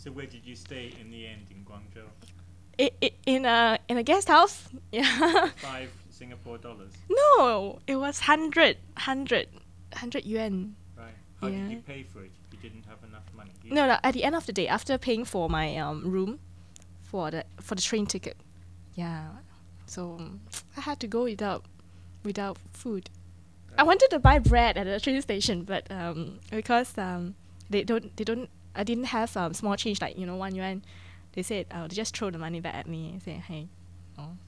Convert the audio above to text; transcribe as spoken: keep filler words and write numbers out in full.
So where did you stay in the end in Guangzhou? It, it, in a in a guest house. Yeah. For five Singapore dollars. No, it was hundred, hundred, hundred yuan. Right. How did you Yeah. pay for it? You didn't have enough money. You, No, no. At the end of the day, after paying for my um room, for the for the train ticket, yeah. So um, I had to go without without food. I right. wanted to buy bread at the train station, but um because um they don't they don't I didn't have um small change like you know one yuan. They said, oh, they just throw the money back at me and say, hey, oh,